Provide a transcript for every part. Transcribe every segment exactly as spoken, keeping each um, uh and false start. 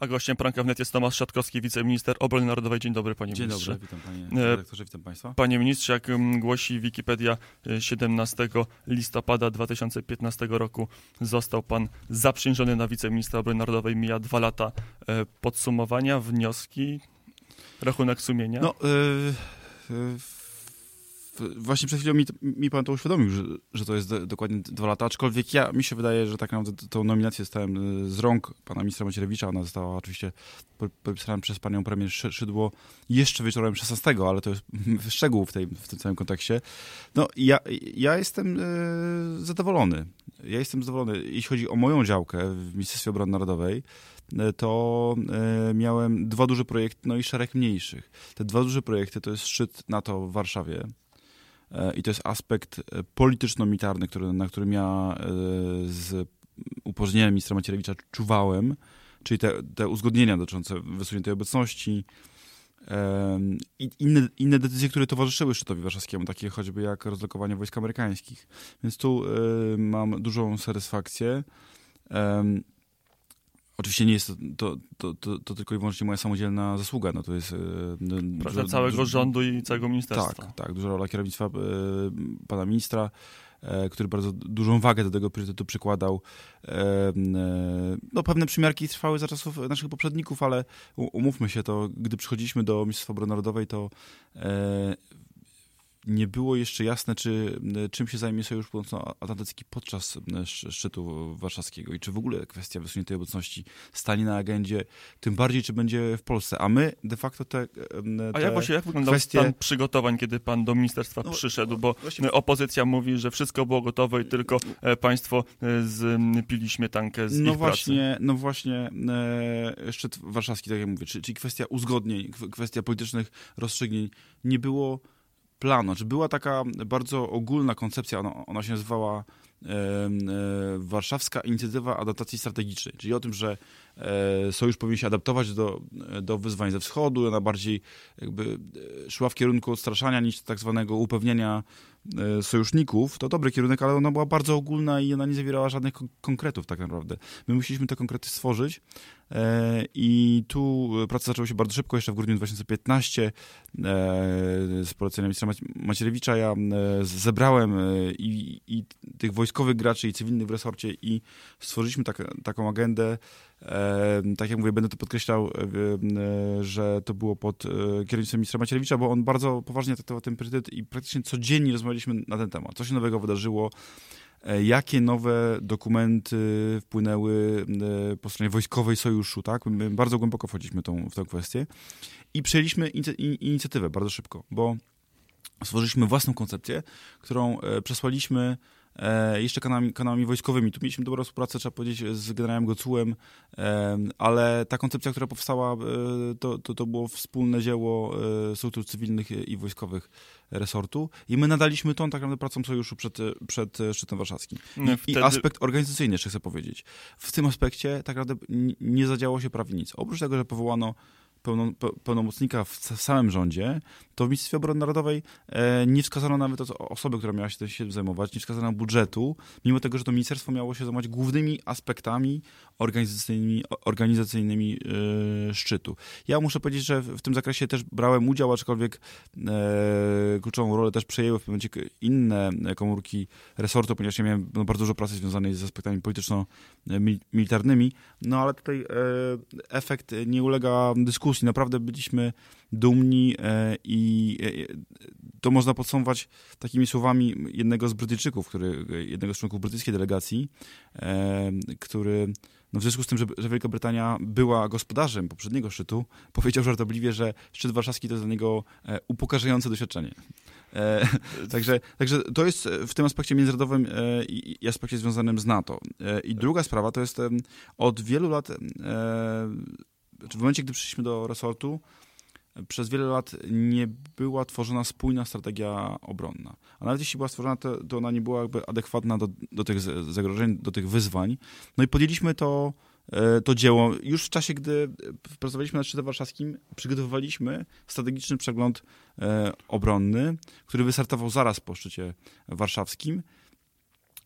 A gościem Poranka Wnet jest Tomasz Szatkowski, wiceminister obrony narodowej. Dzień dobry, panie Dzień ministrze. Dzień dobry, witam panie redaktorze, witam państwa. Panie ministrze, jak głosi Wikipedia, siedemnastego listopada dwa tysiące piętnastego roku został pan zaprzysiężony na wiceministra obrony narodowej. Mija dwa lata. Podsumowania, wnioski, rachunek sumienia? No, yy, yy, właśnie przed chwilą mi, mi pan to uświadomił, że, że to jest do, dokładnie dwa lata, aczkolwiek ja, mi się wydaje, że tak naprawdę tą nominację dostałem z rąk pana ministra Macierewicza. Ona została oczywiście podpisana przez panią premier Szydło jeszcze wieczorem szesnastego, ale to jest szczegół w, tej, w tym całym kontekście. No, ja, ja jestem yy, zadowolony. Ja jestem zadowolony, jeśli chodzi o moją działkę w Ministerstwie Obrony Narodowej, to y, miałem dwa duże projekty, no i szereg mniejszych. Te dwa duże projekty to jest szczyt NATO w Warszawie y, i to jest aspekt polityczno-militarny, który, na którym ja y, z upoważnienia ministra Macierewicza czuwałem, czyli te, te uzgodnienia dotyczące wysuniętej obecności i y, inne, inne decyzje, które towarzyszyły szczytowi warszawskiemu, takie choćby jak rozlokowanie wojsk amerykańskich. Więc tu y, mam dużą satysfakcję. Y, Oczywiście nie jest to, to, to, to, to tylko i wyłącznie moja samodzielna zasługa. No to jest Praca całego dużo, rządu i całego ministerstwa. Tak, tak. Duża rola kierownictwa y, pana ministra, y, który bardzo dużą wagę do tego priorytetu przykładał. Y, y, no pewne przymiarki trwały za czasów naszych poprzedników, ale umówmy się, to gdy przychodziliśmy do Ministerstwa Obrony Narodowej, to y, nie było jeszcze jasne, czy, czym się zajmie Sojusz Północnoatlantycki podczas szczytu warszawskiego i czy w ogóle kwestia wysuniętej obecności stanie na agendzie, tym bardziej, czy będzie w Polsce. A my de facto te, te A jak właśnie, jak wyglądał kwestie... stan przygotowań, kiedy pan do ministerstwa no, przyszedł? Bo właśnie... opozycja mówi, że wszystko było gotowe i tylko państwo pili śmietankę z no ich właśnie, pracy. No właśnie, e, szczyt warszawski, tak jak mówię, czyli, czyli kwestia uzgodnień, kwestia politycznych rozstrzygnięć, nie było planu. Czy była taka bardzo ogólna koncepcja, ona, ona się nazywała e, e, Warszawska Inicjatywa Adaptacji Strategicznej, czyli o tym, że e, Sojusz powinien się adaptować do, do wyzwań ze wschodu, ona bardziej jakby szła w kierunku odstraszania niż tak zwanego upewnienia e, sojuszników. To dobry kierunek, ale ona była bardzo ogólna i ona nie zawierała żadnych kon- konkretów tak naprawdę. My musieliśmy te konkrety stworzyć e, i tu prace zaczęły się bardzo szybko, jeszcze w grudniu dwa tysiące piętnastego e, z polecenia ministra Macierewicza ja e, zebrałem e, i, i tych wojskowych graczy i cywilnych w resorcie i stworzyliśmy tak, taką agendę. E, tak jak mówię, będę to podkreślał, e, e, że to było pod e, kierownictwem ministra Macierewicza, bo on bardzo poważnie traktował ten priorytet i praktycznie codziennie rozmawialiśmy na ten temat. Co się nowego wydarzyło, e, jakie nowe dokumenty wpłynęły e, po stronie wojskowej sojuszu, tak? My bardzo głęboko wchodziliśmy tą, w tę kwestię i przejęliśmy inic- inicjatywę bardzo szybko, bo stworzyliśmy własną koncepcję, którą e, przesłaliśmy E, jeszcze kanałami, kanałami wojskowymi. Tu mieliśmy dobrą współpracę, trzeba powiedzieć, z generałem Gocułem, e, ale ta koncepcja, która powstała, e, to, to, to było wspólne dzieło e, struktur cywilnych i wojskowych resortu i my nadaliśmy tą tak naprawdę pracą sojuszu przed, przed szczytem warszawskim. I, no wtedy... I aspekt organizacyjny, jeszcze chcę powiedzieć. W tym aspekcie tak naprawdę nie zadziało się prawie nic. Oprócz tego, że powołano Pełno, pełnomocnika w samym rządzie, to w Ministerstwie Obrony Narodowej e, nie wskazano nawet osoby, która miała się tym zajmować, nie wskazano budżetu, mimo tego, że to ministerstwo miało się zajmować głównymi aspektami organizacyjnymi, organizacyjnymi e, szczytu. Ja muszę powiedzieć, że w tym zakresie też brałem udział, aczkolwiek e, kluczową rolę też przejęły w pewnym momencie inne komórki resortu, ponieważ ja miałem no, bardzo dużo pracy związanej z aspektami polityczno-militarnymi, no ale tutaj e, efekt nie ulega dyskusji. Naprawdę byliśmy dumni e, i e, to można podsumować takimi słowami jednego z Brytyjczyków, który, jednego z członków brytyjskiej delegacji, e, który no w związku z tym, że, że Wielka Brytania była gospodarzem poprzedniego szczytu, powiedział żartobliwie, że szczyt warszawski to jest dla niego e, upokarzające doświadczenie. E, także, także to jest w tym aspekcie międzynarodowym e, i, i aspekcie związanym z NATO. E, I druga sprawa to jest e, od wielu lat e, w momencie, gdy przyszliśmy do resortu, przez wiele lat nie była tworzona spójna strategia obronna. A nawet jeśli była stworzona, to, to ona nie była jakby adekwatna do, do tych zagrożeń, do tych wyzwań. No i podjęliśmy to, to dzieło. Już w czasie, gdy pracowaliśmy nad szczytem warszawskim, przygotowywaliśmy strategiczny przegląd obronny, który wystartował zaraz po szczycie warszawskim.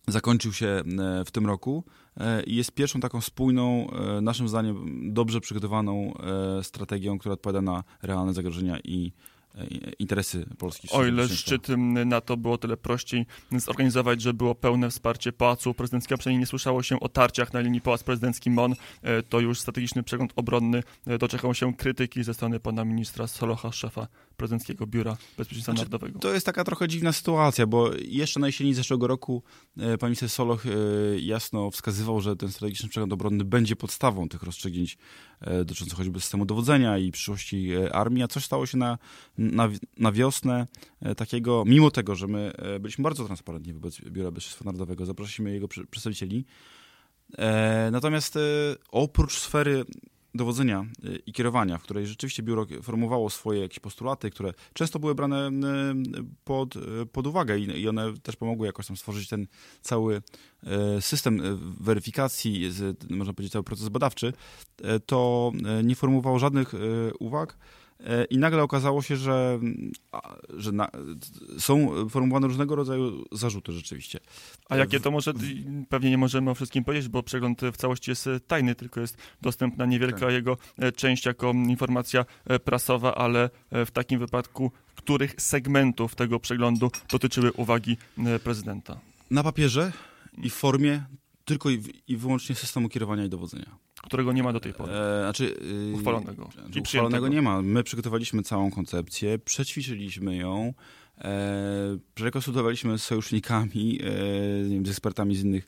zakończył się w tym roku i jest pierwszą taką spójną, naszym zdaniem dobrze przygotowaną strategią, która odpowiada na realne zagrożenia i interesy Polski. O ile szczyt NATO było tyle prościej zorganizować, że było pełne wsparcie Pałacu Prezydenckiego, przynajmniej nie słyszało się o tarciach na linii Pałac Prezydencki M O N, to już strategiczny przegląd obronny doczekał się krytyki ze strony pana ministra Solocha, szefa Prezydenckiego Biura Bezpieczeństwa znaczy, Narodowego. To jest taka trochę dziwna sytuacja, bo jeszcze na jesieni zeszłego roku pan minister Soloch jasno wskazywał, że ten strategiczny przegląd obronny będzie podstawą tych rozstrzygnięć dotyczących choćby systemu dowodzenia i przyszłości armii, a coś stało się na, na, na wiosnę takiego, mimo tego, że my byliśmy bardzo transparentni wobec Biura Bezpieczeństwa Narodowego, zaprosiliśmy jego przedstawicieli. Natomiast oprócz sfery dowodzenia i kierowania, w której rzeczywiście biuro formułowało swoje jakieś postulaty, które często były brane pod, pod uwagę i one też pomogły jakoś tam stworzyć ten cały system weryfikacji, można powiedzieć cały proces badawczy, to nie formułowało żadnych uwag. I nagle okazało się, że, że na, są formułowane różnego rodzaju zarzuty rzeczywiście. A jakie to może, pewnie nie możemy o wszystkim powiedzieć, bo przegląd w całości jest tajny, tylko jest dostępna niewielka tak. jego część jako informacja prasowa, ale w takim wypadku, których segmentów tego przeglądu dotyczyły uwagi prezydenta? Na papierze i w formie tylko i, i wyłącznie systemu kierowania i dowodzenia. Którego nie ma do tej pory. E, znaczy, yy, uchwalonego. I uchwalonego nie ma. My przygotowaliśmy całą koncepcję, przećwiczyliśmy ją, e, prekonsultowaliśmy z sojusznikami, e, nie wiem, z ekspertami z innych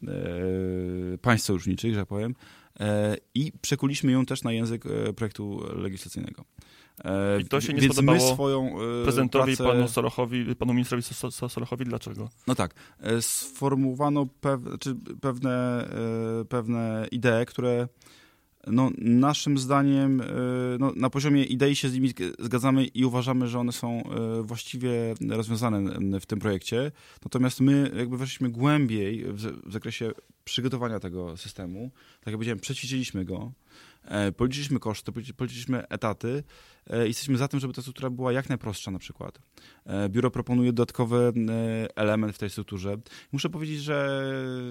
e, państw sojuszniczych, że tak powiem, e, i przekuliśmy ją też na język e, projektu legislacyjnego. E, I to się nie Więc spodobało swoją, e, prezydentowi, pracę... panu Solochowi, panu ministrowi Solochowi. Dlaczego? No tak. E, sformułowano pew, czy pewne, e, pewne idee, które no, naszym zdaniem e, no, na poziomie idei się z nimi zgadzamy i uważamy, że one są e, właściwie rozwiązane w tym projekcie. Natomiast my jakby weszliśmy głębiej w, w zakresie przygotowania tego systemu. Tak jak powiedziałem, przećwiczyliśmy go. Policzyliśmy koszty, policzyliśmy etaty i jesteśmy za tym, żeby ta struktura była jak najprostsza na przykład. Biuro proponuje dodatkowy element w tej strukturze. Muszę powiedzieć, że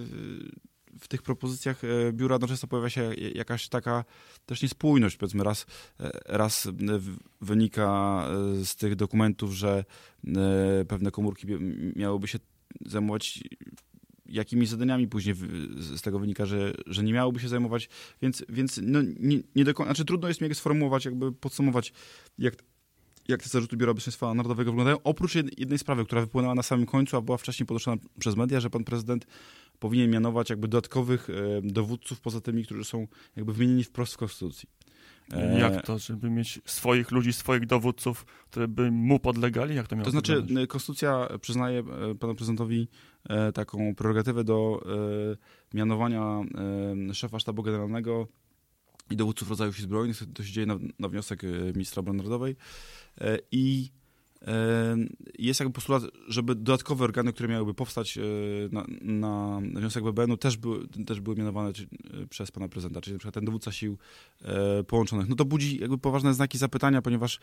w tych propozycjach biura no często pojawia się jakaś taka też niespójność. Powiedzmy raz, raz wynika z tych dokumentów, że pewne komórki miałyby się zajmować jakimi zadaniami później z tego wynika, że, że nie miałoby się zajmować, więc, więc no, nie, nie do końca, znaczy trudno jest mi sformułować, jakby podsumować, jak, jak te zarzuty Biura Bezpieczeństwa Narodowego wyglądają, oprócz jednej sprawy, która wypłynęła na samym końcu, a była wcześniej podnoszona przez media, że pan prezydent powinien mianować jakby dodatkowych e, dowódców poza tymi, którzy są jakby wymienieni wprost w Konstytucji. Jak to, żeby mieć swoich ludzi, swoich dowódców, które by mu podlegali? Jak to miało To znaczy, wyglądać? Konstytucja przyznaje panu prezydentowi taką prerogatywę do mianowania szefa sztabu generalnego i dowódców rodzajów sił zbrojnych. To się dzieje na, na wniosek ministra obrony narodowej. I jest jakby postulat, żeby dodatkowe organy, które miałyby powstać na, na wniosek B B N-u też były, też były mianowane przez pana prezydenta, czyli na przykład ten dowódca sił połączonych. No to budzi jakby poważne znaki zapytania, ponieważ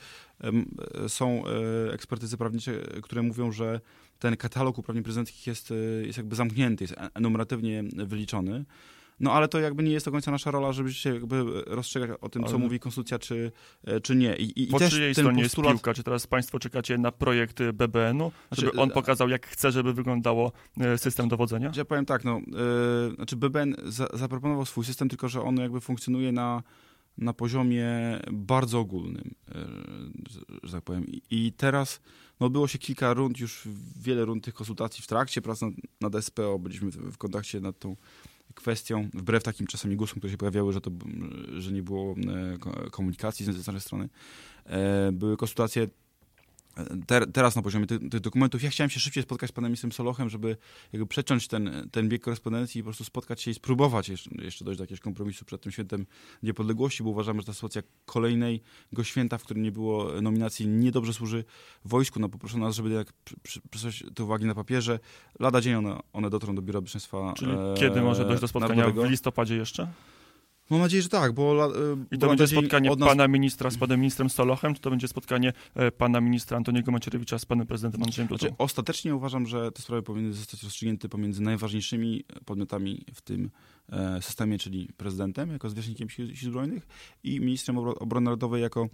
są ekspertyzy prawnicze, które mówią, że ten katalog uprawnień prezydenckich jest, jest jakby zamknięty, jest enumeratywnie wyliczony. No ale to jakby nie jest do końca nasza rola, żeby się jakby rozstrzygać o tym, ale co mówi konstytucja, czy, czy nie. I, i po też czyjej stronie postulat... jest piłka? Czy teraz państwo czekacie na projekt B B N-u, żeby znaczy, on pokazał, jak chce, żeby wyglądało system dowodzenia? Ja powiem tak, no, yy, znaczy B B N za, zaproponował swój system, tylko że on jakby funkcjonuje na, na poziomie bardzo ogólnym, yy, że tak powiem. I, i teraz no, odbyło się kilka rund, już wiele rund tych konsultacji w trakcie prac nad, nad S P O, byliśmy w, w kontakcie nad tą kwestią, wbrew takim czasami głosom, które się pojawiały, że, to, że nie było komunikacji z naszej strony. Były konsultacje te, teraz na poziomie tych, tych dokumentów. Ja chciałem się szybciej spotkać z panem ministrem Solochem, żeby jakby przeciąć ten, ten bieg korespondencji i po prostu spotkać się i spróbować jeszcze, jeszcze dojść do jakiegoś kompromisu przed tym świętem niepodległości, bo uważamy, że ta sytuacja kolejnego święta, w którym nie było nominacji, niedobrze służy wojsku. No poproszę nas, żeby jednak przesłać te uwagi na papierze. Lada dzień one, one dotrą do Biura Bezpieczeństwa. Czyli e, kiedy może dojść do spotkania? Narodowego. W listopadzie jeszcze? Mam nadzieję, że tak, bo... I to będzie spotkanie nas... pana ministra z panem ministrem Solochem, czy to będzie spotkanie pana ministra Antoniego Macierewicza z panem prezydentem Andrzejem Dudą? Znaczy, ostatecznie uważam, że te sprawy powinny zostać rozstrzygnięte pomiędzy najważniejszymi podmiotami w tym systemie, czyli prezydentem jako zwierzchnikiem sił, sił zbrojnych i ministrem obrony narodowej jako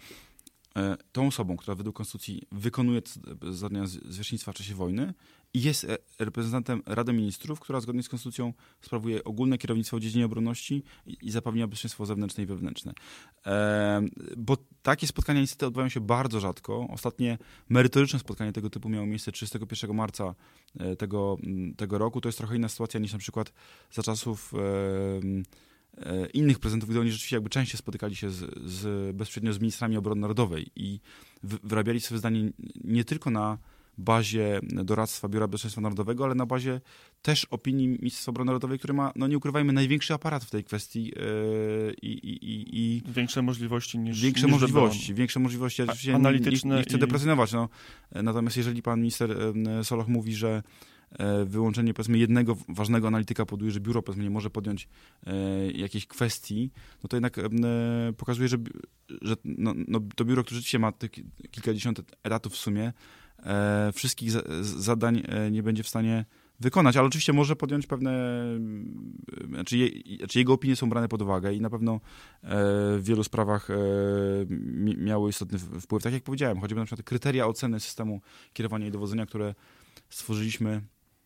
tą osobą, która według konstytucji wykonuje zadania zwierzchnictwa w czasie wojny i jest reprezentantem Rady Ministrów, która zgodnie z konstytucją sprawuje ogólne kierownictwo w dziedzinie obronności i, i zapewnia bezpieczeństwo zewnętrzne i wewnętrzne. E, bo takie spotkania niestety odbywają się bardzo rzadko. Ostatnie merytoryczne spotkanie tego typu miało miejsce trzydziestego pierwszego marca tego, tego roku. To jest trochę inna sytuacja niż na przykład za czasów e, innych prezydentów, gdy oni rzeczywiście jakby częściej spotykali się z, z, bezpośrednio z ministrami obrony narodowej i w, wyrabiali swoje zdanie nie tylko na bazie doradztwa Biura Bezpieczeństwa Narodowego, ale na bazie też opinii Ministerstwa Obrony Narodowej, które ma, no nie ukrywajmy, największy aparat w tej kwestii yy, i, i, i większe możliwości niż Większe niż możliwości, większe możliwości. Ja analityczne. Nie, nie chcę i... deprecjonować. No. Natomiast jeżeli pan minister Soloch mówi, że wyłączenie, powiedzmy, jednego ważnego analityka powoduje, że biuro, powiedzmy, nie może podjąć e, jakiejś kwestii, no to jednak e, pokazuje, że, że no, no, to biuro, które rzeczywiście ma tych kilkadziesiąt etatów w sumie, e, wszystkich za, zadań e, nie będzie w stanie wykonać, ale oczywiście może podjąć pewne, znaczy, je, znaczy jego opinie są brane pod uwagę i na pewno e, w wielu sprawach e, miały istotny wpływ. Tak jak powiedziałem, choćby na przykład kryteria oceny systemu kierowania i dowodzenia, które stworzyliśmy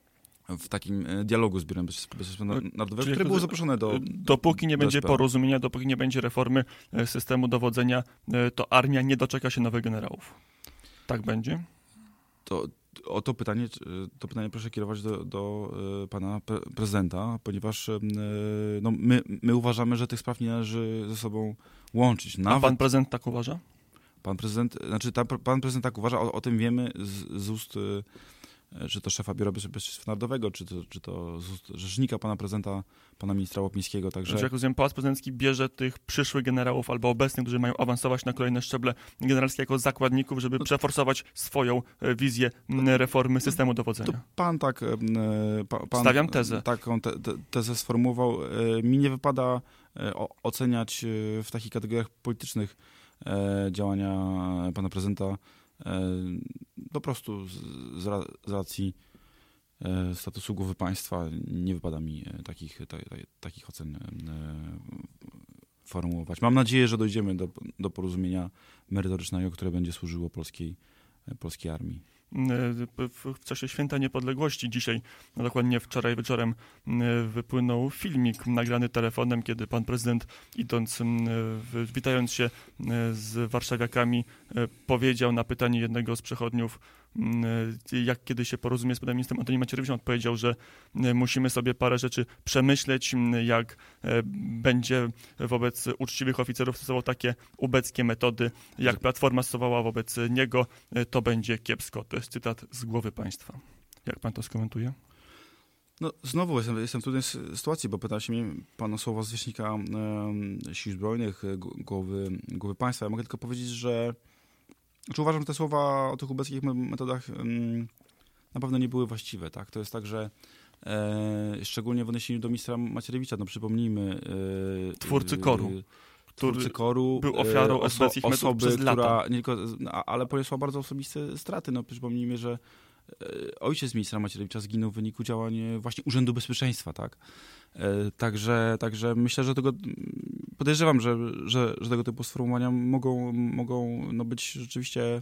w takim dialogu z Biurem Bezpieczeństwa Narodowego, które było zaproszone do... Dopóki nie do będzie S P. porozumienia, dopóki nie będzie reformy systemu dowodzenia, to armia nie doczeka się nowych generałów. Tak będzie? To, o to pytanie, to pytanie proszę kierować do, do pana pre- prezydenta, ponieważ no, my, my uważamy, że tych spraw nie należy ze sobą łączyć. Nawet... A pan prezydent tak uważa? Pan prezydent, znaczy ta, pan prezydent tak uważa, o, o tym wiemy z, z ust czy to szefa Biura Bezpieczeństwa Narodowego, czy to, czy to z ust rzecznika pana prezydenta, pana ministra Łopińskiego. Także... Jak rozumiem, Pałac Prezydencki bierze tych przyszłych generałów albo obecnych, którzy mają awansować na kolejne szczeble generalskie jako zakładników, żeby no, przeforsować swoją wizję reformy systemu dowodzenia. To pan tak... Pa, pan Stawiam tezę. Taką te, te, tezę sformułował. Mi nie wypada oceniać w takich kategoriach politycznych działania pana prezydenta. Po prostu z, z racji statusu głowy państwa nie wypada mi takich, ta, ta, takich ocen formułować. Mam nadzieję, że dojdziemy do, do porozumienia merytorycznego, które będzie służyło polskiej, polskiej armii. W czasie Święta Niepodległości dzisiaj, no dokładnie wczoraj wieczorem, wypłynął filmik nagrany telefonem, kiedy pan prezydent, idąc, witając się z warszawiakami, powiedział na pytanie jednego z przechodniów, jak kiedy się porozumie z panem ministrem Antoniem Macierewiczem, odpowiedział, że musimy sobie parę rzeczy przemyśleć, jak będzie wobec uczciwych oficerów stosował takie ubeckie metody, jak Platforma stosowała wobec niego, to będzie kiepsko. To jest cytat z głowy państwa. Jak pan to skomentuje? No znowu jestem, jestem w trudnej sytuacji, bo pyta się mnie pan o słowa zwierzchnika e, Sił Zbrojnych, głowy, głowy państwa. Ja mogę tylko powiedzieć, że znaczy uważam, że te słowa o tych ubeckich metodach um, na pewno nie były właściwe. Tak? To jest tak, że e, szczególnie w odniesieniu do ministra Macierewicza, no przypomnijmy... E, Twórcy koru. Twórcy koru, był ofiarą oso- oso- osoby, przez która lata. Nie tylko, ale poniosła bardzo osobiste straty. No, przypomnijmy, że ojciec ministra Macierewicza zginął w wyniku działań właśnie Urzędu Bezpieczeństwa, tak? Także, także myślę, że tego podejrzewam, że, że, że tego typu sformułowania mogą, mogą no być rzeczywiście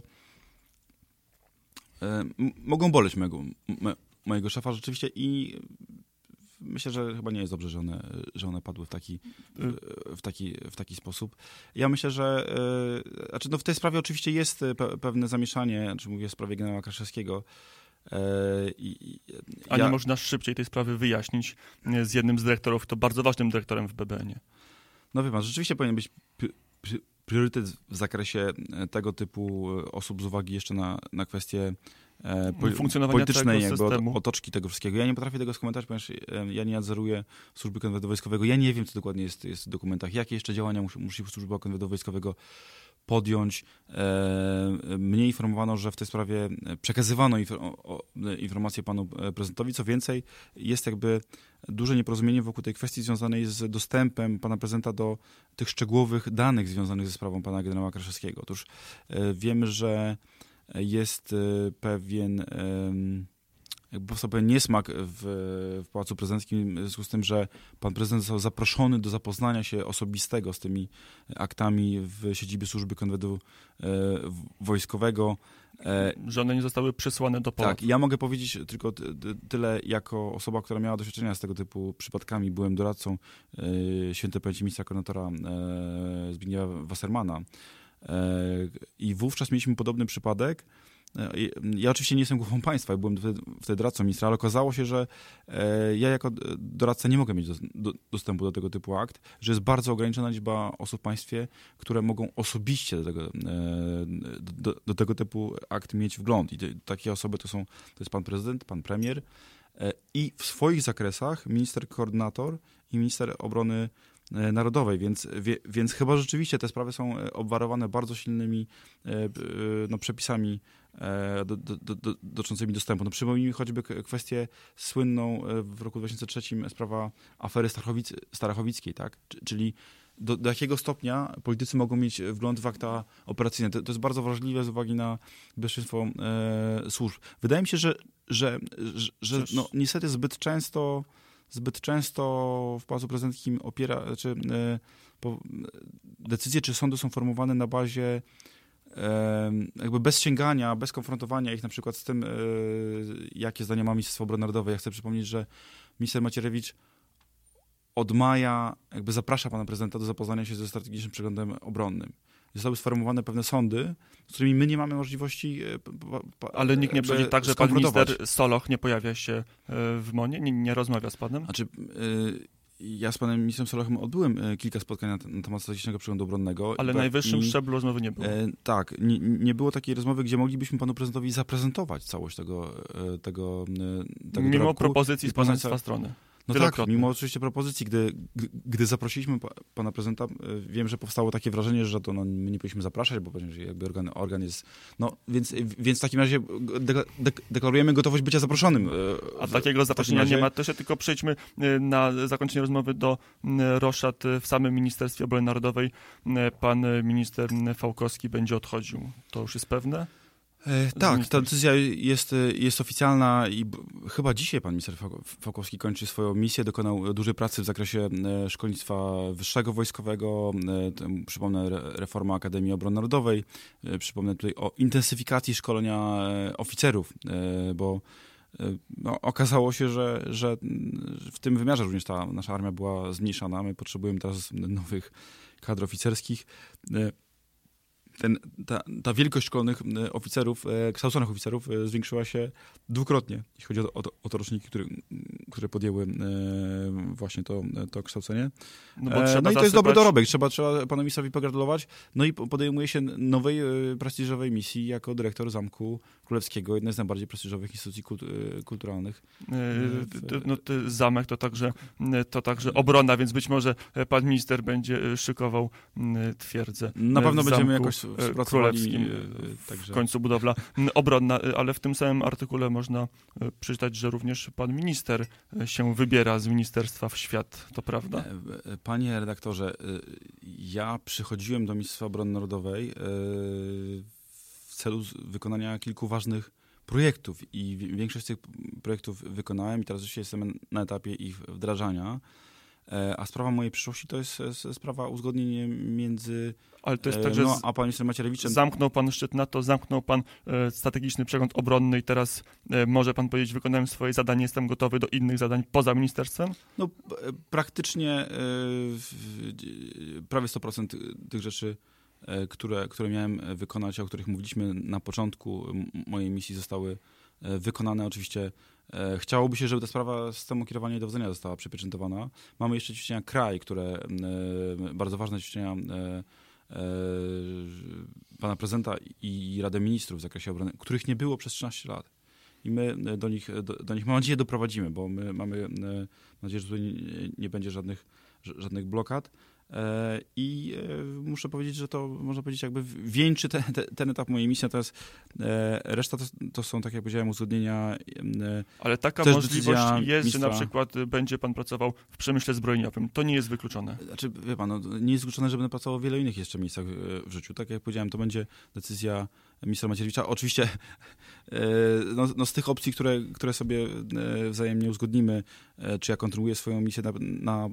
mogą boleć mojego, mojego szefa rzeczywiście i myślę, że chyba nie jest dobrze, że one, że one padły w taki, w, taki, w taki sposób. Ja myślę, że znaczy no w tej sprawie oczywiście jest pe, pewne zamieszanie, znaczy mówię w sprawie generała Kraszewskiego. I, A ja... nie można szybciej tej sprawy wyjaśnić z jednym z dyrektorów, to bardzo ważnym dyrektorem w B B N-ie. No wie pan, rzeczywiście powinien być priorytet w zakresie tego typu osób z uwagi jeszcze na, na kwestie funkcjonowania politycznej, tego jakby systemu. otoczki tego wszystkiego. Ja nie potrafię tego skomentować, ponieważ ja nie nadzoruję Służby Konwentu Wojskowego. Ja nie wiem, co dokładnie jest, jest w dokumentach, jakie jeszcze działania musi, musi Służba Konwentu Wojskowego podjąć. Mnie informowano, że w tej sprawie przekazywano informacje panu prezydentowi. Co więcej, jest jakby duże nieporozumienie wokół tej kwestii związanej z dostępem pana prezydenta do tych szczegółowych danych związanych ze sprawą pana generała Kraszewskiego. Otóż wiemy, że jest pewien... jakby powstał pewien niesmak w, w Pałacu Prezydenckim w związku z tym, że pan prezydent został zaproszony do zapoznania się osobistego z tymi aktami w siedzibie Służby Konwentu e, Wojskowego. E, że one nie zostały przesłane do Pałacu. Tak, ja mogę powiedzieć tylko t, t, tyle jako osoba, która miała doświadczenia z tego typu przypadkami. Byłem doradcą e, świętej pamięci ministra koordynatora e, Zbigniewa Wassermana e, i wówczas mieliśmy podobny przypadek. Ja oczywiście nie jestem głową państwa, ja byłem wtedy, wtedy doradcą ministra, ale okazało się, że e, ja jako doradca nie mogę mieć do, do, dostępu do tego typu akt, że jest bardzo ograniczona liczba osób w państwie, które mogą osobiście do tego, e, do, do tego typu akt mieć wgląd. I takie osoby to są, to jest pan prezydent, pan premier e, i w swoich zakresach minister koordynator i minister obrony narodowej, więc, wie, więc chyba rzeczywiście te sprawy są obwarowane bardzo silnymi no, przepisami do, do, do, do, dotyczącymi dostępu. No, przypomnijmy choćby kwestię słynną w roku dwa tysiące trzecim, sprawa afery Starachowic, Starachowickiej, tak? Czyli do, do jakiego stopnia politycy mogą mieć wgląd w akta operacyjne. To, to jest bardzo wrażliwe z uwagi na bezpieczeństwo e, służb. Wydaje mi się, że, że, że, że no, niestety zbyt często Zbyt często w Pałacu Prezydenckim opiera, czy, e, po, decyzje czy sądy są formowane na bazie e, jakby bez sięgania, bez konfrontowania ich na przykład z tym, e, jakie zdania ma Ministerstwo Obrony Narodowej. Ja chcę przypomnieć, że minister Macierewicz od maja jakby zaprasza pana prezydenta do zapoznania się ze strategicznym przeglądem obronnym. Zostały sformułowane pewne sądy, z którymi my nie mamy możliwości... Pa, pa, Ale nikt nie przychodzi tak, że pan minister Soloch nie pojawia się w MON-ie, nie, nie rozmawia z panem? Znaczy, ja z panem ministrem Solochem odbyłem kilka spotkań na, na temat strategicznego przeglądu obronnego. Ale na najwyższym i, szczeblu rozmowy nie było. E, tak, nie, nie było takiej rozmowy, gdzie moglibyśmy panu prezydentowi zaprezentować całość tego, tego, tego Mimo dorobku propozycji z państwa strony. No tak, mimo oczywiście propozycji, gdy, gdy zaprosiliśmy pana prezydenta, wiem, że powstało takie wrażenie, że to no, my nie powinniśmy zapraszać, bo jakby organ, organ jest... No, więc, więc w takim razie deklarujemy gotowość bycia zaproszonym. A takiego zaproszenia nie ma. Też tylko przejdźmy na zakończenie rozmowy do roszad w samym Ministerstwie Obrony Narodowej. Pan minister Fałkowski będzie odchodził. To już jest pewne? E, tak, ta decyzja jest, jest oficjalna i b- chyba dzisiaj pan minister Fałkowski kończy swoją misję. Dokonał dużej pracy w zakresie e, szkolnictwa wyższego wojskowego. E, t- przypomnę re, reforma Akademii Obrony Narodowej. E, przypomnę tutaj o intensyfikacji szkolenia e, oficerów, e, bo e, no, okazało się, że, że w tym wymiarze również ta nasza armia była zmniejszana. My potrzebujemy teraz nowych kadr oficerskich. E, Ten, ta, ta wielkość szkolnych oficerów, e, kształconych oficerów e, zwiększyła się dwukrotnie, jeśli chodzi o, o, o te roczniki, które, które podjęły e, właśnie to, to kształcenie. No, bo e, no i to jest dobry dorobek, trzeba, trzeba panu ministrowi pogratulować. No i podejmuje się nowej e, prestiżowej misji jako dyrektor Zamku Królewskiego, jednej z najbardziej prestiżowych instytucji kult, e, kulturalnych. E, no, to zamek to także, to także obrona, więc być może pan minister będzie szykował twierdzę. Na pewno będziemy jakoś królewskim, w końcu budowla obronna, ale w tym samym artykule można przeczytać, że również pan minister się wybiera z ministerstwa w świat, to prawda? Panie redaktorze, ja przychodziłem do Ministerstwa Obrony Narodowej w celu wykonania kilku ważnych projektów i większość z tych projektów wykonałem i teraz już jestem na etapie ich wdrażania. A sprawa mojej przyszłości to jest sprawa uzgodnienia między Ale to jest tak, że no, a panem ministrem Macierewiczem. Zamknął pan szczyt NATO, zamknął pan e, strategiczny przegląd obronny i teraz e, może pan powiedzieć, wykonałem swoje zadanie, jestem gotowy do innych zadań poza ministerstwem? No praktycznie e, prawie sto procent tych rzeczy, e, które, które miałem wykonać, o których mówiliśmy na początku mojej misji, zostały e, wykonane. Oczywiście e, chciałoby się, żeby ta sprawa systemu kierowania i dowodzenia została przypieczętowana. Mamy jeszcze ćwiczenia kraj, które e, bardzo ważne ćwiczenia e, pana prezydenta i Radę Ministrów w zakresie obrony, których nie było przez trzynaście lat. I my do nich, do, do nich mam nadzieję, doprowadzimy, bo my mamy nadzieję, że tutaj nie, nie będzie żadnych, żadnych blokad. I muszę powiedzieć, że to można powiedzieć jakby wieńczy ten, ten etap mojej misji, natomiast reszta to, to są, tak jak powiedziałem, uzgodnienia. Ale taka możliwość jest, ministra... że na przykład będzie pan pracował w przemyśle zbrojeniowym. To nie jest wykluczone. Znaczy, wie pan, no, nie jest wykluczone, że będę pracował w wielu innych jeszcze miejscach w życiu. Tak jak powiedziałem, to będzie decyzja ministra Macierewicza. Oczywiście no, no z tych opcji, które, które sobie wzajemnie uzgodnimy, czy ja kontynuuję swoją misję na, na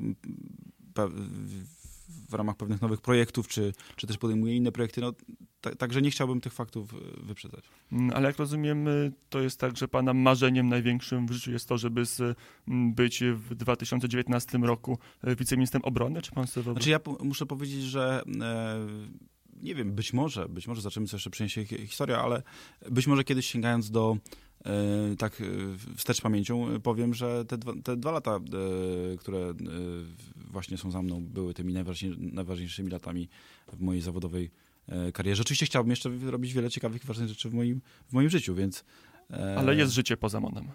w ramach pewnych nowych projektów, czy, czy też podejmuję inne projekty, no t- także nie chciałbym tych faktów wyprzedzać. Ale jak rozumiem, to jest tak, że pana marzeniem największym w życiu jest to, żeby z, być w dwa tysiące dziewiętnastym roku wiceministrem obrony, czy pan sobie... Znaczy ja p- muszę powiedzieć, że e, nie wiem, być może, być może zaczniemy sobie jeszcze przynieść historię, ale być może kiedyś sięgając do e, tak wstecz pamięcią powiem, że te dwa, te dwa lata, e, które e, właśnie są za mną, były tymi najważniejszymi, najważniejszymi latami w mojej zawodowej e, karierze. Oczywiście chciałbym jeszcze robić wiele ciekawych i ważnych rzeczy w moim, w moim życiu, więc... E, ale jest życie poza MON-em.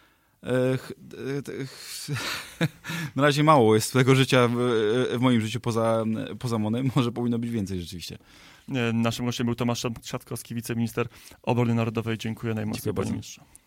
Na razie mało jest tego życia w, w moim życiu poza, poza MON-em. Może powinno być więcej rzeczywiście. Naszym gościem był Tomasz Trzaskowski, wiceminister obrony narodowej. Dziękuję najmocniej, panie ministrze.